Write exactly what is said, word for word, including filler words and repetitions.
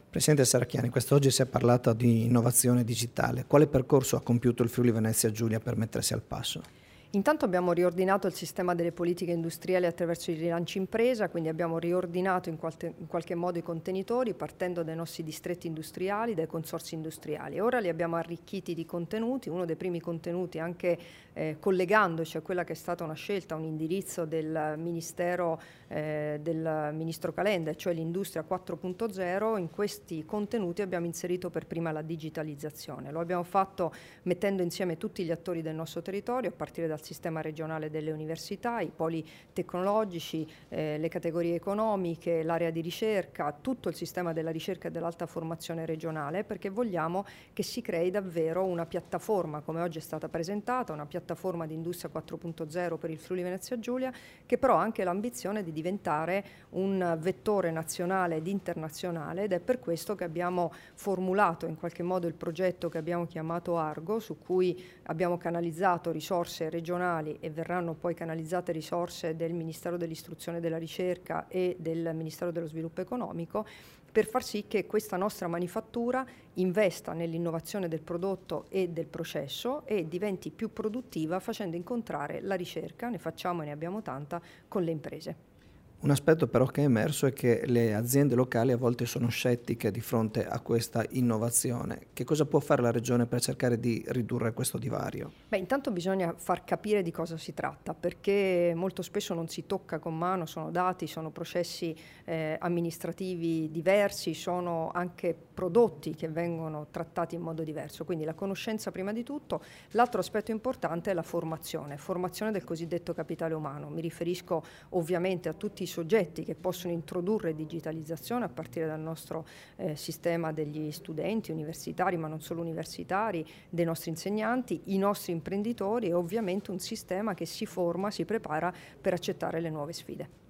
Presidente Serracchiani, quest'oggi si è parlato di innovazione digitale. Quale percorso ha compiuto il Friuli Venezia Giulia per mettersi al passo? Intanto abbiamo riordinato il sistema delle politiche industriali attraverso i rilanci impresa, quindi abbiamo riordinato in qualche, in qualche modo i contenitori partendo dai nostri distretti industriali, dai consorzi industriali. Ora li abbiamo arricchiti di contenuti, uno dei primi contenuti anche eh, collegandoci a quella che è stata una scelta, un indirizzo del Ministero eh, del Ministro Calenda, cioè l'Industria quattro punto zero. In questi contenuti abbiamo inserito per prima la digitalizzazione. Lo abbiamo fatto mettendo insieme tutti gli attori del nostro territorio, a partire dal sistema regionale delle università, i poli tecnologici, eh, le categorie economiche, l'area di ricerca, tutto il sistema della ricerca e dell'alta formazione regionale, perché vogliamo che si crei davvero una piattaforma, come oggi è stata presentata, una piattaforma di Industria quattro punto zero per il Friuli Venezia Giulia, che però ha anche l'ambizione di diventare un vettore nazionale ed internazionale, ed è per questo che abbiamo formulato in qualche modo il progetto che abbiamo chiamato Argo, su cui abbiamo canalizzato risorse regionali e verranno poi canalizzate risorse del Ministero dell'Istruzione e della Ricerca e del Ministero dello Sviluppo Economico, per far sì che questa nostra manifattura investa nell'innovazione del prodotto e del processo e diventi più produttiva facendo incontrare la ricerca, ne facciamo e ne abbiamo tanta, con le imprese. Un aspetto però che è emerso è che le aziende locali a volte sono scettiche di fronte a questa innovazione. Che cosa può fare la Regione per cercare di ridurre questo divario? Beh, intanto bisogna far capire di cosa si tratta, perché molto spesso non si tocca con mano, sono dati, sono processi eh, amministrativi diversi, sono anche prodotti che vengono trattati in modo diverso, quindi la conoscenza prima di tutto. L'altro aspetto importante è la formazione, formazione del cosiddetto capitale umano. Mi riferisco ovviamente a tutti i soggetti che possono introdurre digitalizzazione a partire dal nostro eh, sistema degli studenti universitari, ma non solo universitari, dei nostri insegnanti, i nostri imprenditori e ovviamente un sistema che si forma, si prepara per accettare le nuove sfide.